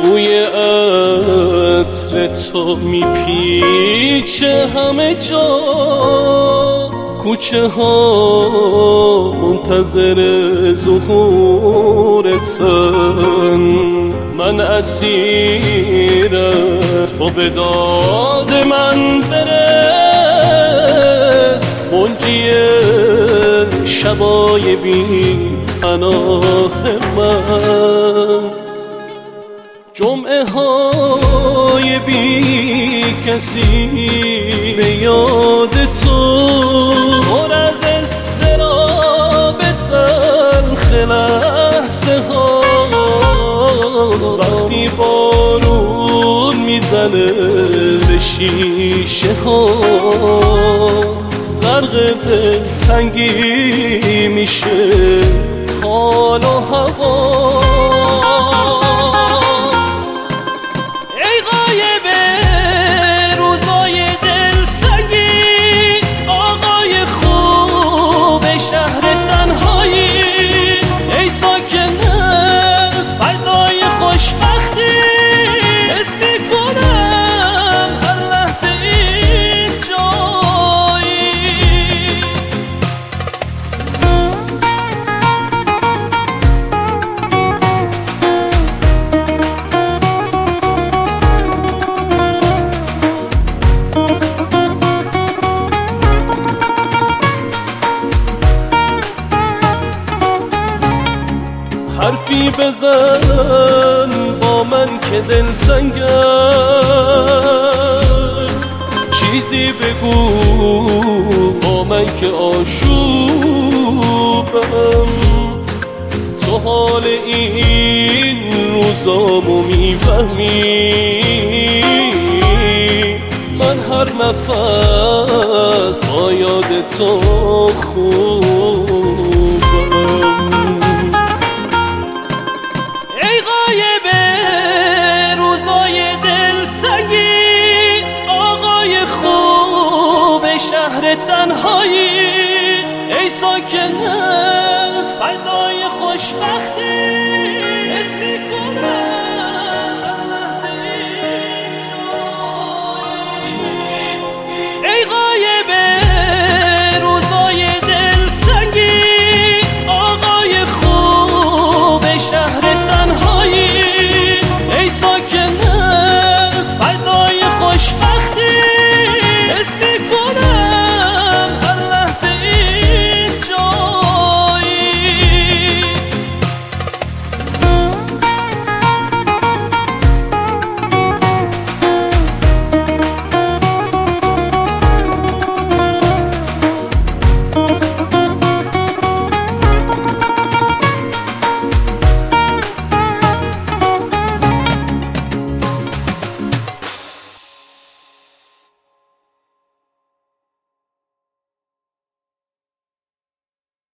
بوی عطر تو میپیچه همه جا، کوچه ها منتظر ظهورتن. من اسیرم تو به داد من برس، منجی شبای بی پناه من. جمعه های بی کسی به یاد تو، پر از اضطراب تلخ لحظه ها. وقتی بارون میزنه به شیشه ها، غرق دلتنگی میشه حال و هوا. حرفی بزن با من که دلتنگم، چیزی بگو با من که آشوبم. تو حال این روزامو میفهمی، من هر نفس با یاد تو خوبم. شهر تنهایی، ای ساکن فضای خوشبختی.